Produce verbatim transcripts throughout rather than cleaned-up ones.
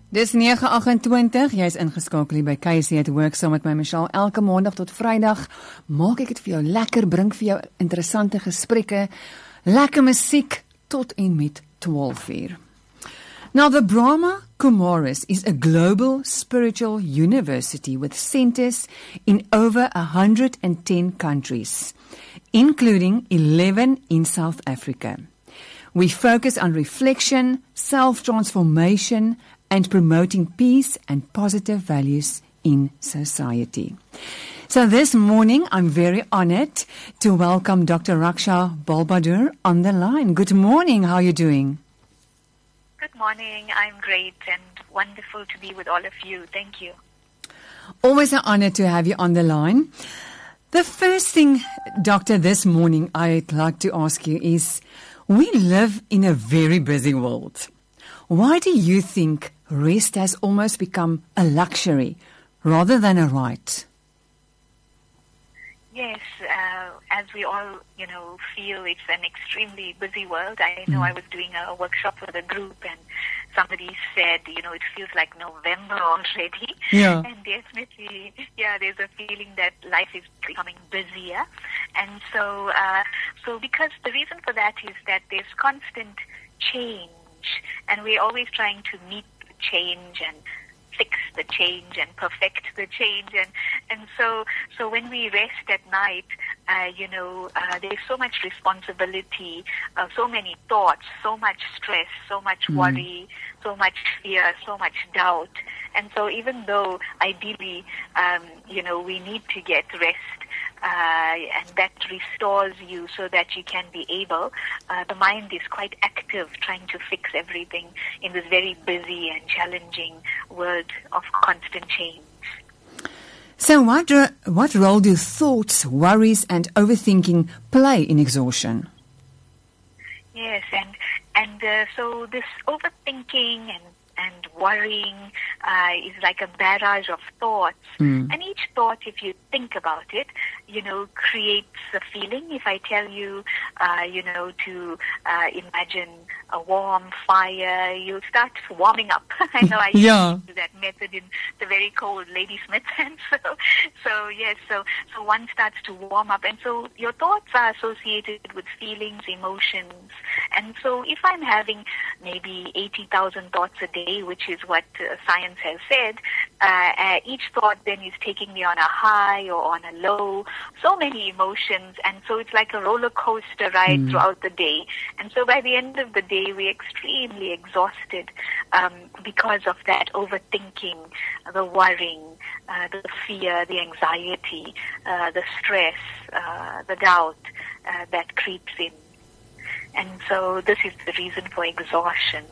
Dis nege agt-en-twintig, jy is ingeskakel hier by K S E at Work saam met my Michelle. Elke maandag tot Vrydag maak ek dit vir jou lekker, bring vir jou interessante gesprekke, lekker musiek tot en met twaalf uur. Now, the Brahma Kumaris is a global spiritual university with centers in over one hundred ten countries, including eleven in South Africa. We focus on reflection, self-transformation, and promoting peace and positive values in society. So this morning, I'm very honored to welcome Doctor Raksha Balbadur on the line. Good morning. How are you doing? Good morning. I'm great and wonderful to be with all of you. Thank you. Always an honor to have you on the line. The first thing, Doctor, this morning I'd like to ask you is, we live in a very busy world. Why do you think rest has almost become a luxury rather than a right? Yes, uh, as we all, you know, feel it's an extremely busy world. I know mm. I was doing a workshop with a group and somebody said, you know, it feels like November already. Yeah. And definitely, yeah, there's a feeling that life is becoming busier. And so, uh, so because the reason for that is that there's constant change and we're always trying to meet the change and fix the change and perfect the change, and and so so when we rest at night, uh, you know, uh, there's so much responsibility, uh, so many thoughts, so much stress, so much mm. worry, so much fear, so much doubt, and so even though ideally, um, you know, we need to get rest. Uh, and that restores you so that you can be able, uh, the mind is quite active trying to fix everything in this very busy and challenging world of constant change. So what, ro- what role do thoughts, worries and overthinking play in exhaustion? Yes, and, and uh, so this overthinking and and worrying uh, is like a barrage of thoughts. Mm. And each thought, if you think about it, you know, creates a feeling. If I tell you, uh, you know, to uh, imagine a warm fire, you'll start warming up. I know I yeah. used to do that method in the very cold Ladysmith. And so, so yes, so, so one starts to warm up. And so your thoughts are associated with feelings, emotions. And so if I'm having maybe eighty thousand thoughts a day, which is what uh, science has said, uh, uh, each thought then is taking me on a high or on a low, so many emotions, and so it's like a roller coaster ride mm. throughout the day. And so by the end of the day, we're extremely exhausted um, because of that overthinking, the worrying, uh, the fear, the anxiety, uh, the stress, uh, the doubt uh, that creeps in. And so this is the reason for exhaustion.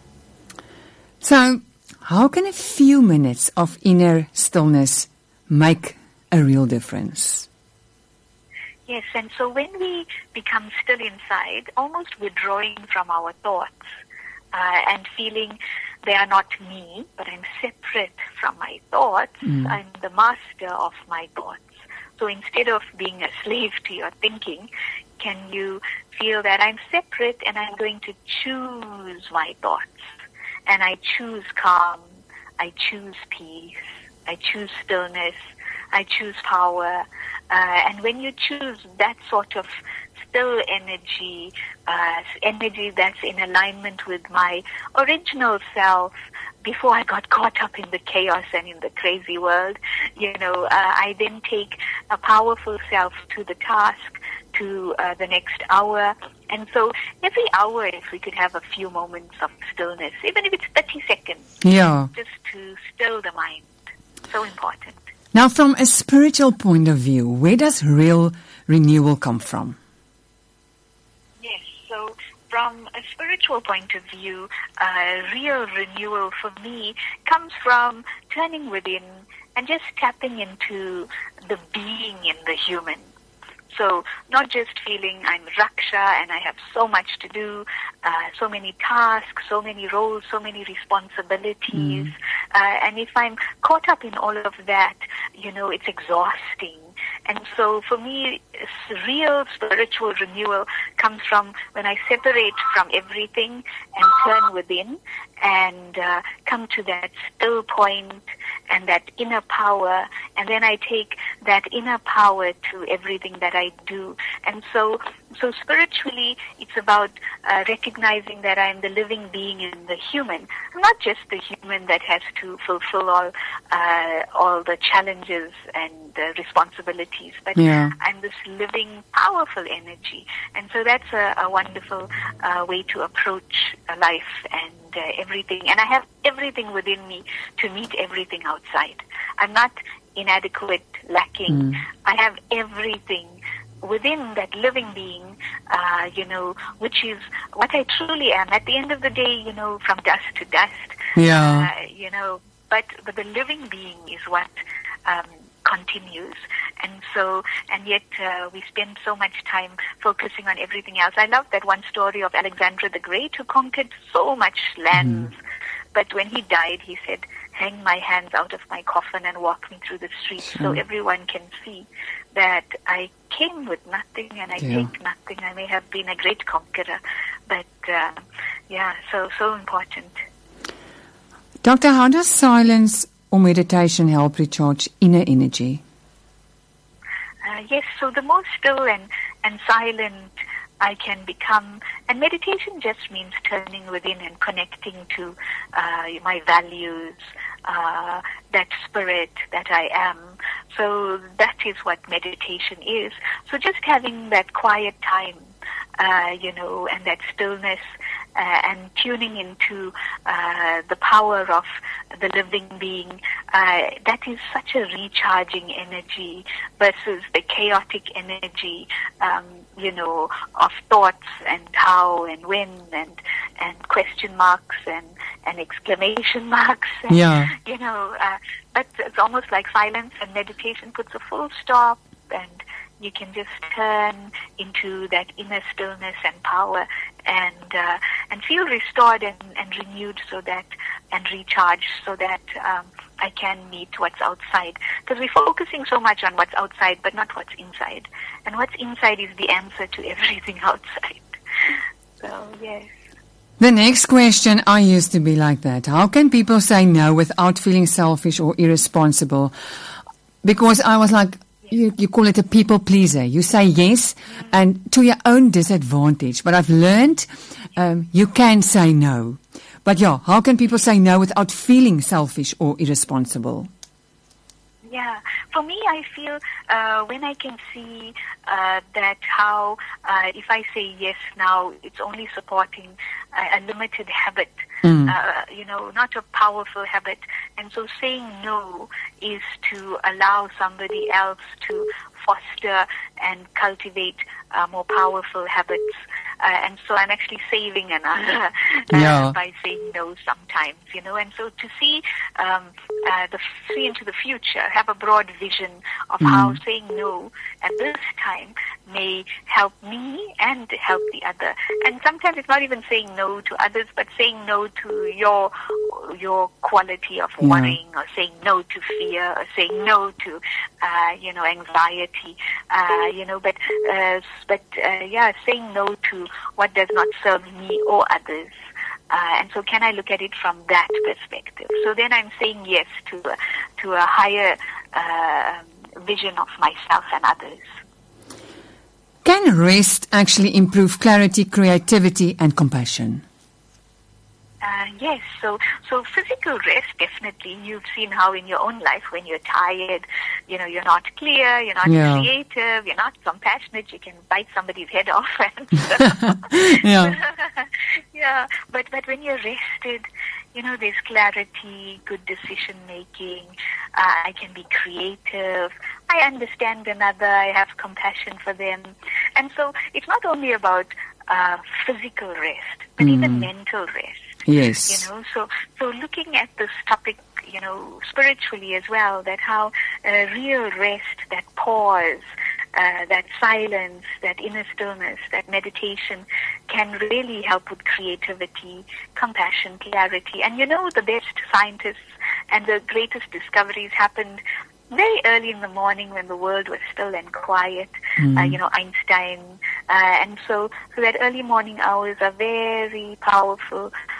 So, how can a few minutes of inner stillness make a real difference? Yes, and so when we become still inside, almost withdrawing from our thoughts uh, and feeling they are not me, but I'm separate from my thoughts, mm. I'm the master of my thoughts. So instead of being a slave to your thinking, can you feel that I'm separate and I'm going to choose my thoughts? And I choose calm, I choose peace, I choose stillness, I choose power. Uh, and when you choose that sort of still energy, uh, energy that's in alignment with my original self, before I got caught up in the chaos and in the crazy world, you know, uh, I then take a powerful self to the task, to uh, the next hour. And so every hour, if we could have a few moments of stillness, even if it's thirty seconds, yeah, just to still the mind. So important. Now, from a spiritual point of view, where does real renewal come from? Yes, so from a spiritual point of view, uh, real renewal for me comes from turning within and just tapping into the being in the human. So not just feeling I'm Raksha and I have so much to do, uh, so many tasks, so many roles, so many responsibilities. Mm. Uh, and if I'm caught up in all of that, you know, it's exhausting. And so for me, real spiritual renewal comes from when I separate from everything and turn within and uh, come to that still point and that inner power, and then I take that inner power to everything that I do. And so, so spiritually, it's about uh, recognizing that I'm the living being in the human. I'm not just the human that has to fulfill all uh, all the challenges and uh, responsibilities, but Yeah. I'm this living, powerful energy. And so that's a, a wonderful uh, way to approach uh, life and uh, everything. And I have everything within me to meet everything outside. I'm not inadequate, lacking. Mm. I have everything within that living being, uh, you know, which is what I truly am. At the end of the day, you know, from dust to dust. Yeah. Uh, you know, but, but the living being is what um, continues. And so, and yet uh, we spend so much time focusing on everything else. I love that one story of Alexander the Great, who conquered so much lands. Mm. But when he died, he said, hang my hands out of my coffin and walk me through the streets, sure. so everyone can see that I came with nothing and I yeah. take nothing. I may have been a great conqueror, but uh, yeah, so, so important. Doctor, how does silence or meditation help recharge inner energy? Uh, yes, so the more still and, and silent I can become, and meditation just means turning within and connecting to uh, my values, uh, that spirit that I am. So that is what meditation is. So just having that quiet time, uh, you know, and that stillness, uh, and tuning into uh, the power of the living being, uh, that is such a recharging energy versus the chaotic energy, um, you know, of thoughts and how and when and and question marks and, and exclamation marks. And, yeah. You know, uh, but it's almost like silence and meditation puts a full stop, and you can just turn into that inner stillness and power, and uh, and feel restored and, and renewed, so that and recharged, so that um, I can meet what's outside. Because we're focusing so much on what's outside, but not what's inside. And what's inside is the answer to everything outside. So yes. The next question, I used to be like that. How can people say no without feeling selfish or irresponsible? Because I was like, You, you call it a people pleaser. You say yes, and to your own disadvantage. But I've learned um, you can say no. But yeah, how can people say no without feeling selfish or irresponsible? Yeah, for me, I feel uh, when I can see uh, that how uh, if I say yes now, it's only supporting a, a limited habit, mm. uh, you know, not a powerful habit. And so saying no is to allow somebody else to foster and cultivate uh, more powerful habits. Uh, and so I'm actually saving another uh, yeah. by saying no sometimes, you know. And so to see um, uh, the see into the future, have a broad vision of mm. how saying no at this time may help me and help the other. And sometimes it's not even saying no to others, but saying no to your your quality of yeah. worrying, or saying no to fear, or saying no to uh, you know anxiety, uh, you know. But uh, but uh, yeah, saying no to what does not serve me or others. Uh, and so can I look at it from that perspective? So then I'm saying yes to a, to a higher uh, vision of myself and others. Can rest actually improve clarity, creativity, and compassion? Uh, yes, so so physical rest, definitely. You've seen how in your own life, when you're tired, you know, you're not clear, you're not yeah. creative, you're not compassionate, you can bite somebody's head off. And yeah. yeah, but, but when you're rested, you know, there's clarity, good decision making, uh, I can be creative, I understand another, I have compassion for them. And so it's not only about uh, physical rest, but mm. even mental rest. Yes. You know, so so looking at this topic, you know, spiritually as well, that how uh, real rest, that pause, uh, that silence, that inner stillness, that meditation can really help with creativity, compassion, clarity. And you know, the best scientists and the greatest discoveries happened very early in the morning when the world was still and quiet, mm. uh, you know, Einstein. Uh, and so, so that early morning hours are very powerful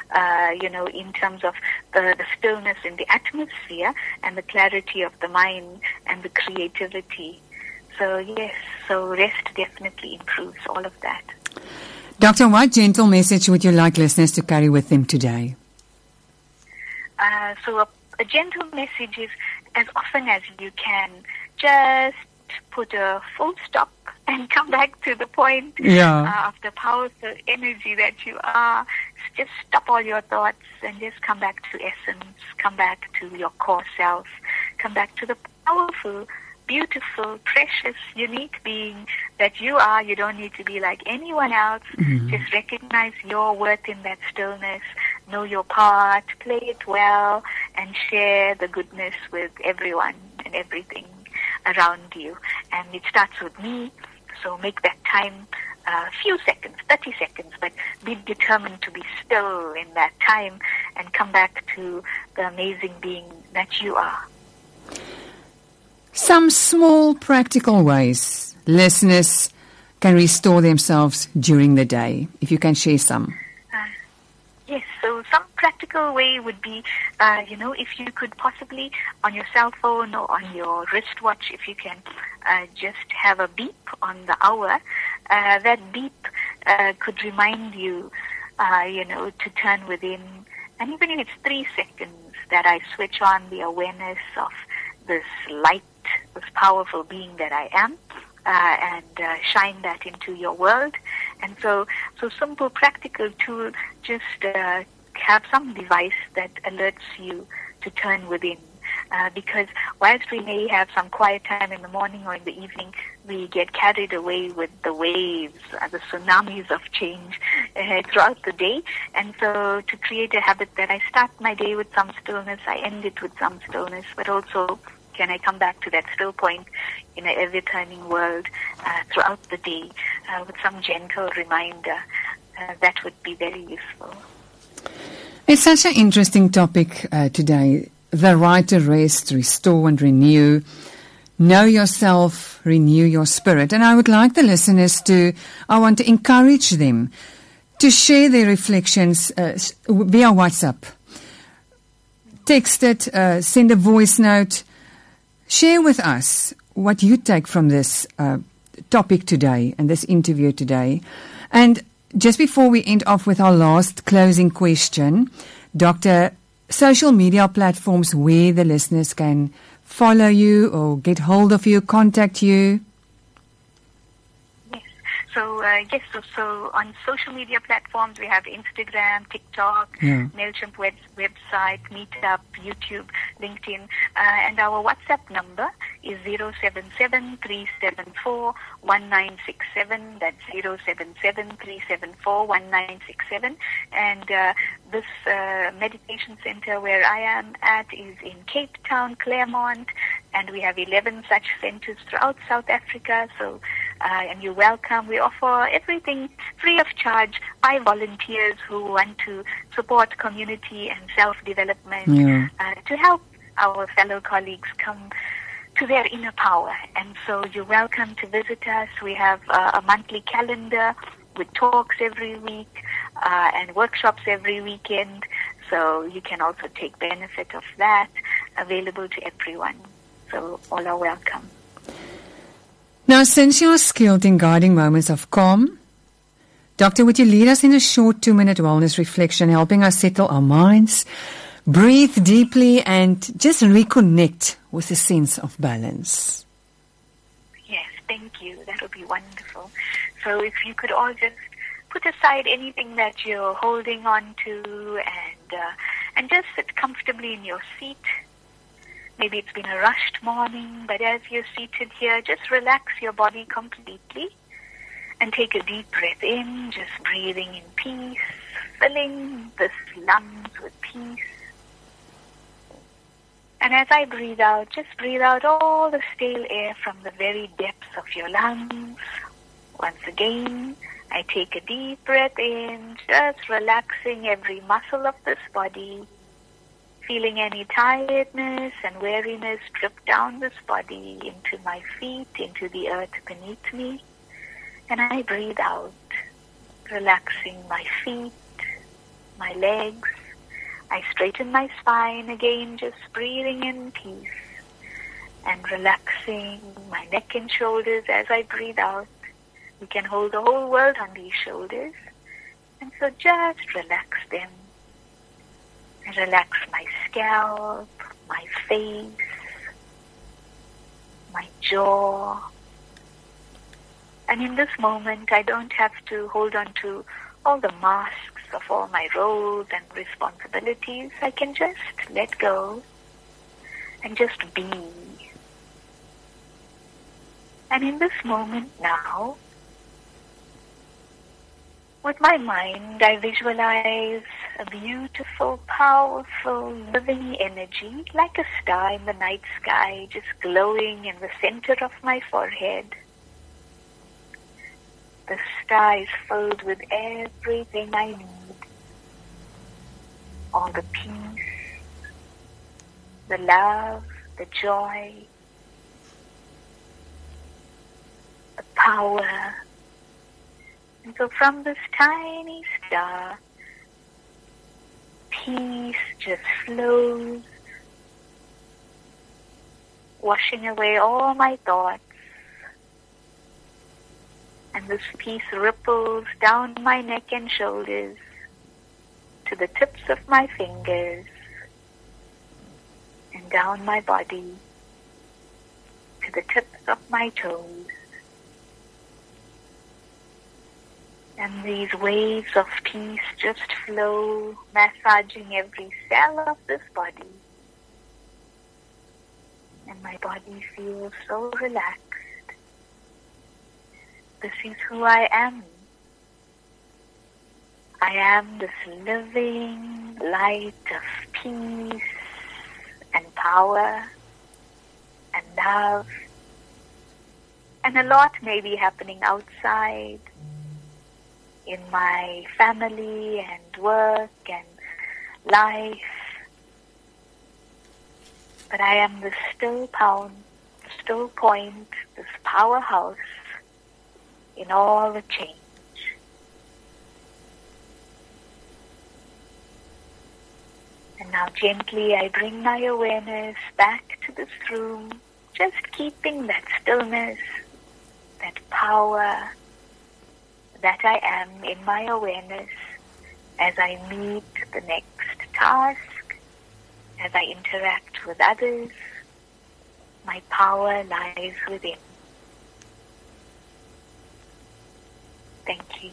uh, you know, in terms of the, the stillness in the atmosphere and the clarity of the mind and the creativity. So yes, so rest definitely improves all of that. Doctor, what gentle message would you like listeners to carry with them today? Uh, so a, a gentle message is, as often as you can, just put a full stop and come back to the point yeah. uh, of the powerful energy that you are. Just stop all your thoughts and just come back to essence, come back to your core self, come back to the powerful, beautiful, precious, unique being that you are. You don't need to be like anyone else. Mm-hmm. Just recognize your worth in that stillness. Know your part, play it well, and share the goodness with everyone and everything around you. And it starts with me, so make that time a uh, few seconds, thirty seconds, but be determined to be still in that time and come back to the amazing being that you are. Some small practical ways listeners can restore themselves during the day, if you can share some. Yes, so some practical way would be, uh, you know, if you could possibly on your cell phone or on your wristwatch, if you can uh, just have a beep on the hour, uh, that beep uh, could remind you, uh, you know, to turn within. And even if it's three seconds that I switch on the awareness of this light, this powerful being that I am, uh, and uh, shine that into your world. And so, so simple, practical tool, just uh, have some device that alerts you to turn within. Uh, because whilst we may have some quiet time in the morning or in the evening, we get carried away with the waves, uh, the tsunamis of change uh, throughout the day. And so to create a habit that I start my day with some stillness, I end it with some stillness, but also can I come back to that still point in an ever-turning world uh, throughout the day uh, with some gentle reminder, uh, that would be very useful. It's such an interesting topic uh, today, the right to rest, restore and renew. Know yourself, renew your spirit. And I would like the listeners to, I want to encourage them to share their reflections uh, via WhatsApp. Text it, uh, send a voice note. Share with us what you take from this uh, topic today and this interview today. And just before we end off with our last closing question, Doctor, social media platforms where the listeners can follow you or get hold of you, contact you. So, uh, yes, so, so on social media platforms, we have Instagram, TikTok, yeah. MailChimp web, website, Meetup, YouTube, LinkedIn, uh, and our WhatsApp number is zero seven seven, three seven four, one nine six seven. That's zero seven seven, three seven four, one nine six seven. And uh, this uh, meditation center where I am at is in Cape Town, Claremont, and we have eleven such centers throughout South Africa. So, Uh, and you're welcome. We offer everything free of charge by volunteers who want to support community and self-development, yeah. uh, to help our fellow colleagues come to their inner power. And so you're welcome to visit us. We have uh, a monthly calendar with talks every week uh, and workshops every weekend. So you can also take benefit of that, available to everyone. So all are welcome. Now, since you are skilled in guiding moments of calm, Doctor, would you lead us in a short two-minute wellness reflection, helping us settle our minds, breathe deeply, and just reconnect with a sense of balance? Yes, thank you. That would be wonderful. So if you could all just put aside anything that you're holding on to and, uh, and just sit comfortably in your seat. Maybe it's been a rushed morning, but as you're seated here, just relax your body completely and take a deep breath in, just breathing in peace, filling this lungs with peace. And as I breathe out, just breathe out all the stale air from the very depths of your lungs. Once again, I take a deep breath in, just relaxing every muscle of this body. Feeling any tiredness and weariness drip down this body into my feet, into the earth beneath me. And I breathe out, relaxing my feet, my legs. I straighten my spine again, just breathing in peace and relaxing my neck and shoulders as I breathe out. We can hold the whole world on these shoulders. And so just relax them. And relax my scalp, my face, my jaw. And in this moment, I don't have to hold on to all the masks of all my roles and responsibilities. I can just let go and just be. And in this moment now, with my mind, I visualize a beautiful, powerful, living energy like a star in the night sky, just glowing in the center of my forehead. The star is filled with everything I need. All the peace, the love, the joy, the power. And so from this tiny star, peace just flows, washing away all my thoughts. And this peace ripples down my neck and shoulders to the tips of my fingers and down my body to the tips of my toes. And these waves of peace just flow, massaging every cell of this body. And my body feels so relaxed. This is who I am. I am this living light of peace and power and love. And a lot may be happening outside, in my family and work and life. But I am this still pound, still point, this powerhouse in all the change. And now gently I bring my awareness back to this room, just keeping that stillness, that power that I am in my awareness as I meet the next task, as I interact with others. My power lies within. Thank you.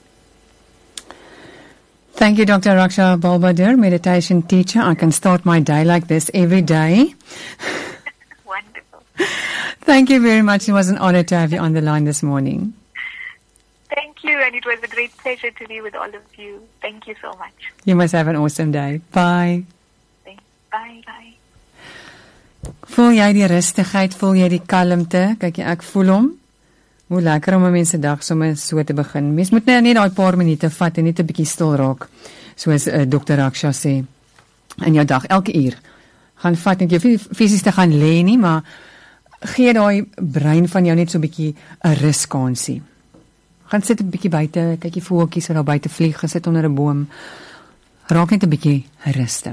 Thank you, Doctor Raksha Balbadir, meditation teacher. I can start my day like this every day. Wonderful. Thank you very much. It was an honor to have you on the line this morning. Thank you, and it was a great pleasure to be with all of you. Thank you so much. You must have an awesome day. Bye. Thanks. Bye, bye. Voel jy die rustigheid, voel jy die kalmte? Kyk jy, ek voel hom. Hoe lekker om 'n mens se dag sommer so te begin. Mens moet net daai paar minute vat en net 'n bietjie stil raak, soos uh, Dokter Raksha sê. In jou dag, elke uur, gaan vat net jy fisies te gaan lê nie, maar gee daai brein van jou net so 'n bietjie 'n ruskansie. Gaan sit 'n bietjie buite, kyk jy voeltjies wat daar buite vlieg, gesit onder 'n boom. Raak net 'n bietjie rustig.